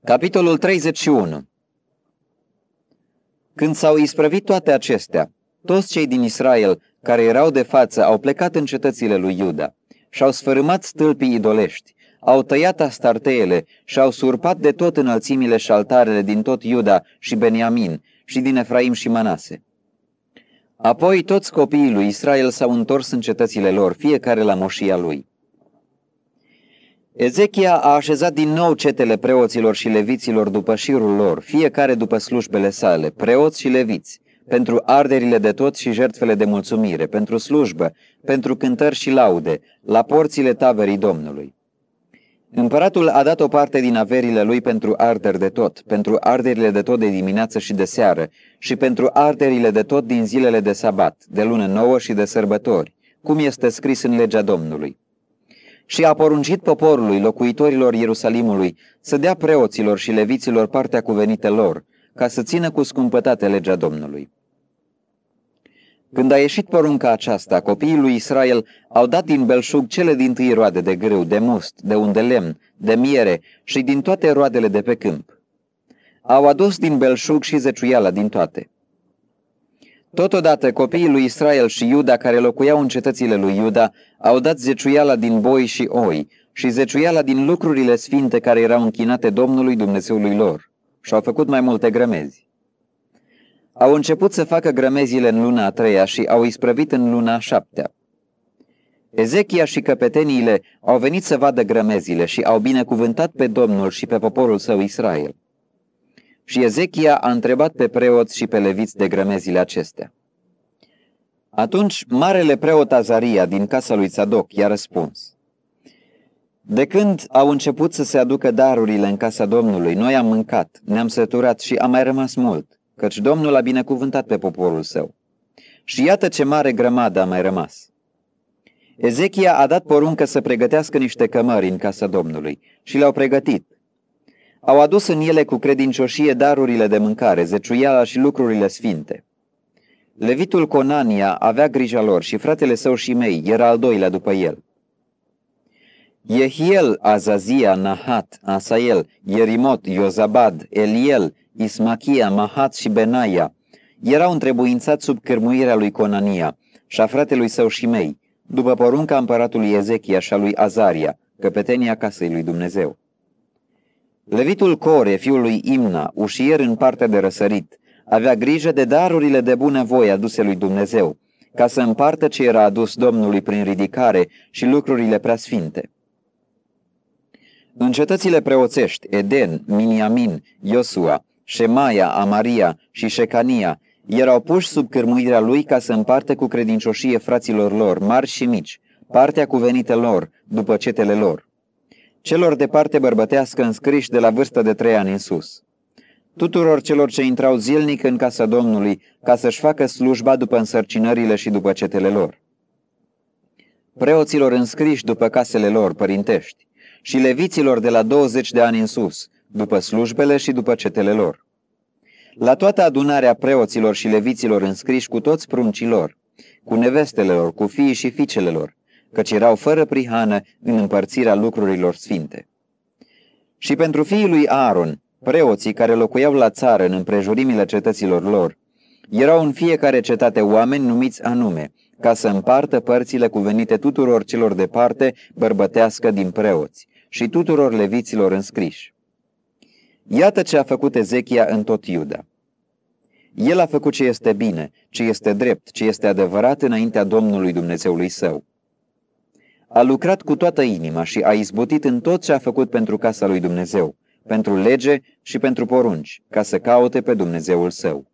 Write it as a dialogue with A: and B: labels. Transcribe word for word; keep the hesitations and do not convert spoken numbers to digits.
A: Capitolul treizeci și unu. Când s-au isprăvit toate acestea, toți cei din Israel care erau de față au plecat în cetățile lui Iuda și-au sfărâmat stâlpii idolești, au tăiat astarteele și-au surpat de tot înălțimile și altarele din tot Iuda și Beniamin și din Efraim și Manase. Apoi toți copiii lui Israel s-au întors în cetățile lor, fiecare la moșia lui. Ezechia a așezat din nou cetele preoților și leviților după șirul lor, fiecare după slujbele sale, preoți și leviți, pentru arderile de tot și jertfele de mulțumire, pentru slujbă, pentru cântări și laude, la porțile taverii Domnului. Împăratul a dat o parte din averile lui pentru arderi de tot, pentru arderile de tot de dimineață și de seară, și pentru arderile de tot din zilele de sabat, de lună nouă și de sărbători, cum este scris în legea Domnului. Și a poruncit poporului, locuitorilor Ierusalimului, să dea preoților și leviților partea cuvenită lor, ca să țină cu scumpătate legea Domnului. Când a ieșit porunca aceasta, copiii lui Israel au dat din belșug cele dintâi roade de grâu, de must, de un de lemn, de miere și din toate roadele de pe câmp. Au adus din belșug și zeciuiala din toate. Totodată, copiii lui Israel și Iuda, care locuiau în cetățile lui Iuda, au dat zeciuiala din boi și oi și zeciuiala din lucrurile sfinte care erau închinate Domnului Dumnezeului lor și au făcut mai multe grămezi. Au început să facă grămezile în luna a treia și au isprăvit în luna a șaptea. Ezechia și căpeteniile au venit să vadă grămezile și au binecuvântat pe Domnul și pe poporul său Israel. Și Ezechia a întrebat pe preoți și pe leviți de grămezile acestea. Atunci marele preot Azaria din casa lui Tzadok i-a răspuns: De când au început să se aducă darurile în casa Domnului, noi am mâncat, ne-am săturat și a mai rămas mult, căci Domnul a binecuvântat pe poporul său. Și iată ce mare grămadă a mai rămas. Ezechia a dat poruncă să pregătească niște cămări în casa Domnului și le-au pregătit. Au adus în ele cu credincioșie darurile de mâncare, zeciuiala și lucrurile sfinte. Levitul Conania avea grija lor și fratele său Shimei era al doilea după el. Yehiel, Azazia, Nahat, Asael, Yerimot, Iozabad, Eliel, Ismachia, Mahat și Benaia erau întrebuințați sub cârmuirea lui Conania și a fratelui său Shimei, după porunca împăratului Ezechia și a lui Azaria, căpetenia casei lui Dumnezeu. Levitul Core, fiul lui Imna, ușier în partea de răsărit, avea grijă de darurile de bunăvoie aduse lui Dumnezeu, ca să împartă ce era adus Domnului prin ridicare și lucrurile preasfinte. În cetățile preoțești, Eden, Miniamin, Iosua, Shemaia, Amaria și Shecania erau puși sub cârmuirea lui ca să împartă cu credincioșie fraților lor, mari și mici, partea cuvenită lor, după cetele lor. Celor de parte bărbătească înscriși de la vârstă de trei ani în sus. Tuturor celor ce intrau zilnic în casa Domnului ca să-și facă slujba după însărcinările și după cetele lor. Preoților înscriși după casele lor părintești și leviților de la douăzeci de ani în sus, după slujbele și după cetele lor. La toată adunarea preoților și leviților înscriși cu toți pruncii lor, cu nevestele lor, cu fiii și fiicele lor, căci erau fără prihană în împărțirea lucrurilor sfinte. Și pentru fiii lui Aaron, preoții care locuiau la țară în împrejurimile cetăților lor, erau în fiecare cetate oameni numiți anume, ca să împartă părțile cuvenite tuturor celor de parte bărbătească din preoți și tuturor leviților înscriși. Iată ce a făcut Ezechia în tot Iuda. El a făcut ce este bine, ce este drept, ce este adevărat înaintea Domnului Dumnezeului său. A lucrat cu toată inima și a izbutit în tot ce a făcut pentru casa lui Dumnezeu, pentru lege și pentru porunci, ca să caute pe Dumnezeul său.